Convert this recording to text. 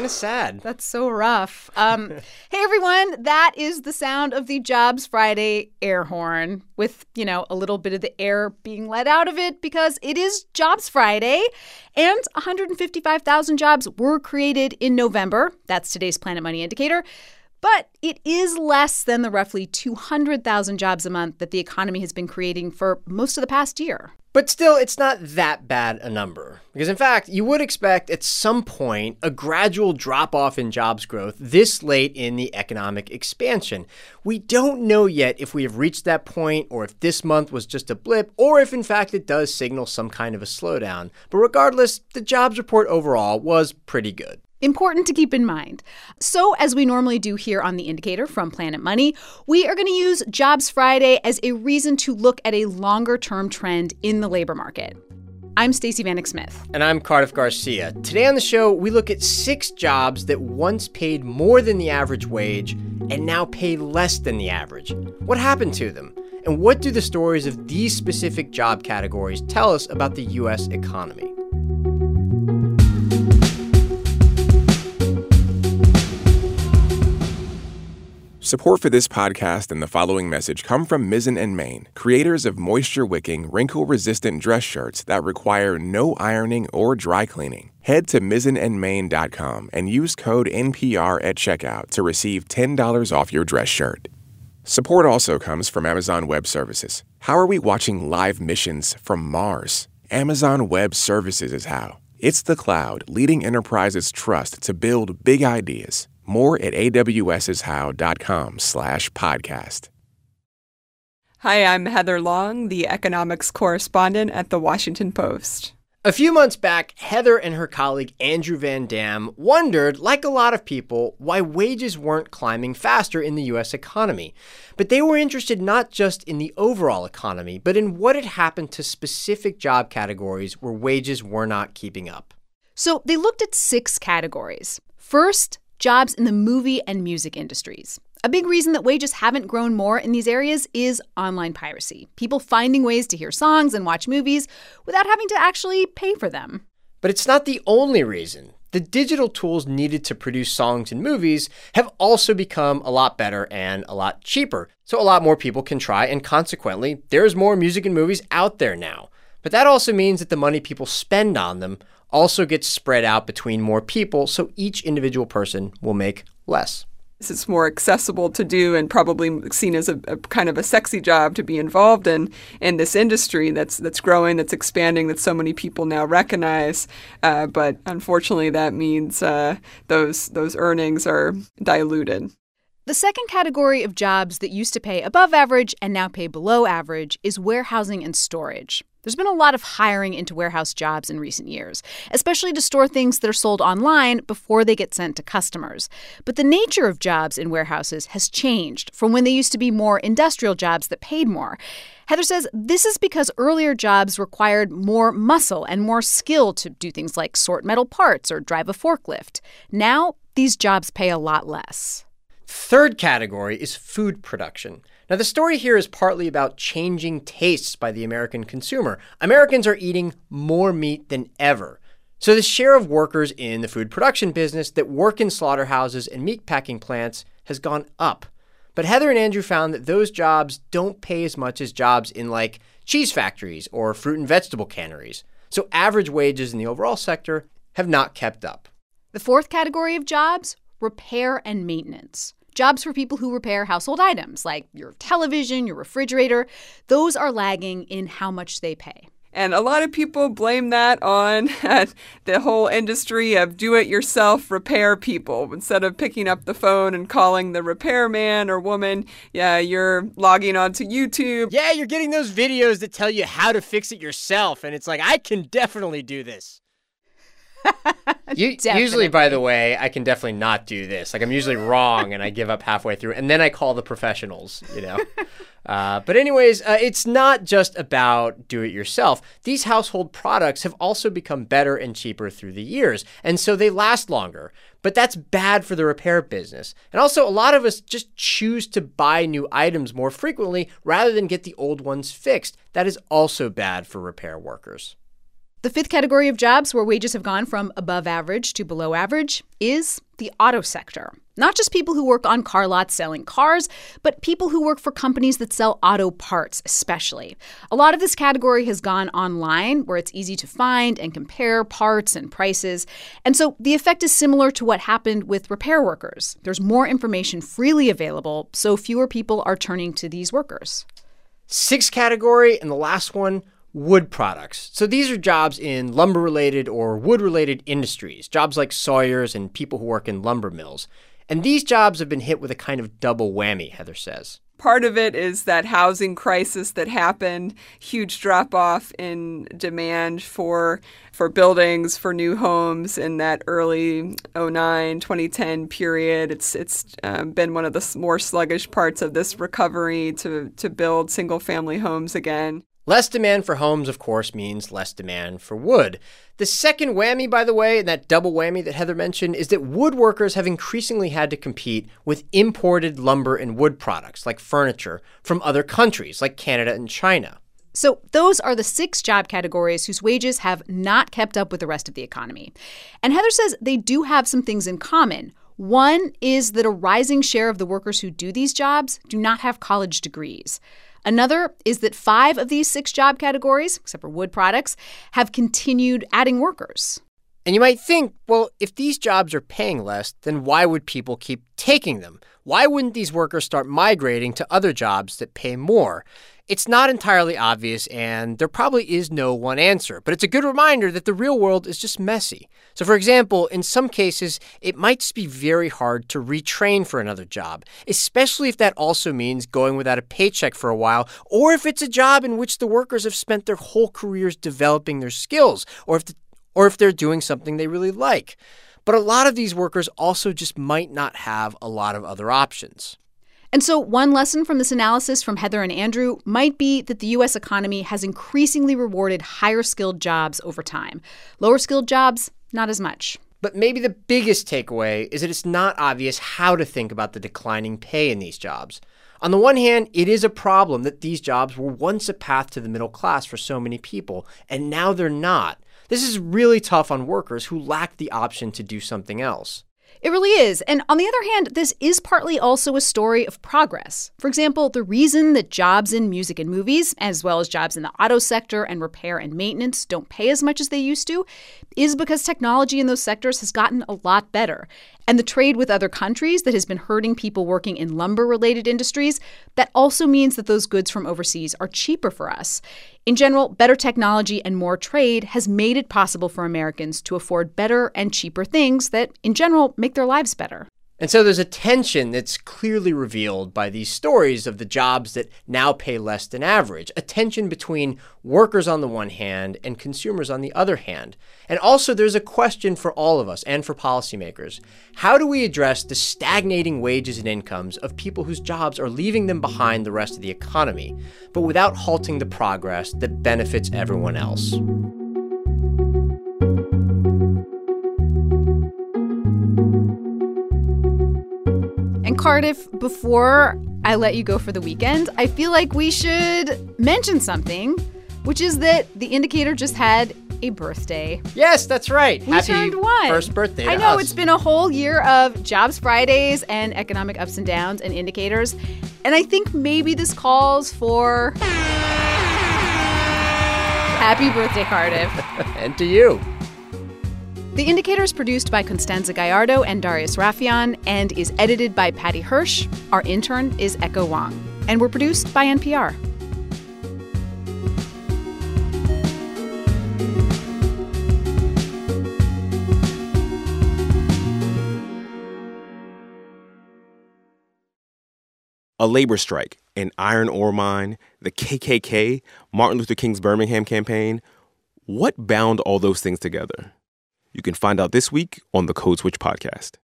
kind of sad. That's so rough. Hey, everyone, that is the sound of the Jobs Friday air horn with, a little bit of the air being let out of it because it is Jobs Friday and 155,000 jobs were created in November. That's today's Planet Money indicator. But it is less than the roughly 200,000 jobs a month that the economy has been creating for most of the past year. But still, it's not that bad a number. Because in fact, you would expect at some point a gradual drop-off in jobs growth this late in the economic expansion. We don't know yet if we have reached that point or if this month was just a blip or if in fact it does signal some kind of a slowdown. But regardless, the jobs report overall was pretty good. Important to keep in mind. So, as we normally do here on The Indicator from Planet Money, we are going to use Jobs Friday as a reason to look at a longer-term trend in the labor market. I'm Stacey Vanek Smith. And I'm Cardiff Garcia. Today on the show, we look at 6 jobs that once paid more than the average wage and now pay less than the average. What happened to them? And what do the stories of these specific job categories tell us about the U.S. economy? Support for this podcast and the following message come from Mizzen & Main, creators of moisture-wicking, wrinkle-resistant dress shirts that require no ironing or dry cleaning. Head to mizzenandmain.com and use code NPR at checkout to receive $10 off your dress shirt. Support also comes from Amazon Web Services. How are we watching live missions from Mars? Amazon Web Services is how. It's the cloud leading enterprises trust to build big ideas. More at awsishow.com/podcast. Hi, I'm Heather Long, the economics correspondent at The Washington Post. A few months back, Heather and her colleague Andrew Van Dam wondered, like a lot of people, why wages weren't climbing faster in the U.S. economy. But they were interested not just in the overall economy, but in what had happened to specific job categories where wages were not keeping up. So they looked at 6 categories. First, jobs in the movie and music industries. A big reason that wages haven't grown more in these areas is online piracy. People finding ways to hear songs and watch movies without having to actually pay for them. But it's not the only reason. The digital tools needed to produce songs and movies have also become a lot better and a lot cheaper. So a lot more people can try, and consequently, there's more music and movies out there now. But that also means that the money people spend on them also gets spread out between more people, so each individual person will make less. It's more accessible to do and probably seen as a kind of a sexy job to be involved in this industry that's growing, that's expanding, that so many people now recognize. But unfortunately, that means those earnings are diluted. The second category of jobs that used to pay above average and now pay below average is warehousing and storage. There's been a lot of hiring into warehouse jobs in recent years, especially to store things that are sold online before they get sent to customers. But the nature of jobs in warehouses has changed from when they used to be more industrial jobs that paid more. Heather says this is because earlier jobs required more muscle and more skill to do things like sort metal parts or drive a forklift. Now, these jobs pay a lot less. Third category is food production. Now, the story here is partly about changing tastes by the American consumer. Americans are eating more meat than ever. So the share of workers in the food production business that work in slaughterhouses and meatpacking plants has gone up. But Heather and Andrew found that those jobs don't pay as much as jobs in like cheese factories or fruit and vegetable canneries. So average wages in the overall sector have not kept up. The fourth category of jobs, repair and maintenance. Jobs for people who repair household items like your television, your refrigerator. Those are lagging in how much they pay. And a lot of people blame that on the whole industry of do-it-yourself repair people. Instead of picking up the phone and calling the repairman or woman, you're logging onto YouTube. Yeah, you're getting those videos that tell you how to fix it yourself. And it's like, I can definitely do this. Usually, by the way, I can definitely not do this. Like, I'm usually wrong and I give up halfway through. And then I call the professionals, But anyways, it's not just about do-it-yourself. These household products have also become better and cheaper through the years. And so they last longer. But that's bad for the repair business. And also, a lot of us just choose to buy new items more frequently rather than get the old ones fixed. That is also bad for repair workers. The fifth category of jobs where wages have gone from above average to below average is the auto sector. Not just people who work on car lots selling cars, but people who work for companies that sell auto parts especially. A lot of this category has gone online, where it's easy to find and compare parts and prices. And so the effect is similar to what happened with repair workers. There's more information freely available, so fewer people are turning to these workers. Sixth category, and the last one, wood products. So these are jobs in lumber-related or wood-related industries, jobs like sawyers and people who work in lumber mills. And these jobs have been hit with a kind of double whammy, Heather says. Part of it is that housing crisis that happened, huge drop-off in demand for buildings, for new homes in that early 2009, 2010 period. It's been one of the more sluggish parts of this recovery to build single-family homes again. Less demand for homes, of course, means less demand for wood. The second whammy, by the way, and that double whammy that Heather mentioned, is that woodworkers have increasingly had to compete with imported lumber and wood products, like furniture, from other countries, like Canada and China. So those are the 6 job categories whose wages have not kept up with the rest of the economy. And Heather says they do have some things in common. One is that a rising share of the workers who do these jobs do not have college degrees. Another is that 5 of these 6 job categories, except for wood products, have continued adding workers. And you might think, well, if these jobs are paying less, then why would people keep taking them? Why wouldn't these workers start migrating to other jobs that pay more? It's not entirely obvious, and there probably is no one answer. But it's a good reminder that the real world is just messy. So, for example, in some cases, it might just be very hard to retrain for another job, especially if that also means going without a paycheck for a while, or if it's a job in which the workers have spent their whole careers developing their skills, or if they're doing something they really like. But a lot of these workers also just might not have a lot of other options. And so one lesson from this analysis from Heather and Andrew might be that the U.S. economy has increasingly rewarded higher-skilled jobs over time. Lower-skilled jobs, not as much. But maybe the biggest takeaway is that it's not obvious how to think about the declining pay in these jobs. On the one hand, it is a problem that these jobs were once a path to the middle class for so many people, and now they're not. This is really tough on workers who lack the option to do something else. It really is. And on the other hand, this is partly also a story of progress. For example, the reason that jobs in music and movies, as well as jobs in the auto sector and repair and maintenance, don't pay as much as they used to is because technology in those sectors has gotten a lot better. And the trade with other countries that has been hurting people working in lumber-related industries, that also means that those goods from overseas are cheaper for us. In general, better technology and more trade has made it possible for Americans to afford better and cheaper things that, in general, make their lives better. And so there's a tension that's clearly revealed by these stories of the jobs that now pay less than average, a tension between workers on the one hand and consumers on the other hand. And also there's a question for all of us and for policymakers. How do we address the stagnating wages and incomes of people whose jobs are leaving them behind the rest of the economy, but without halting the progress that benefits everyone else? And Cardiff, before I let you go for the weekend, I feel like we should mention something, which is that The Indicator just had a birthday. Yes, that's right. We turned 1. First birthday to us. I know, it's been a whole year of Jobs Fridays and economic ups and downs and indicators. And I think maybe this calls for happy birthday, Cardiff. And to you. The Indicator is produced by Constanza Gallardo and Darius Raffian and is edited by Patty Hirsch. Our intern is Echo Wong. And we're produced by NPR. A labor strike, an iron ore mine, the KKK, Martin Luther King's Birmingham campaign. What bound all those things together? You can find out this week on the Code Switch podcast.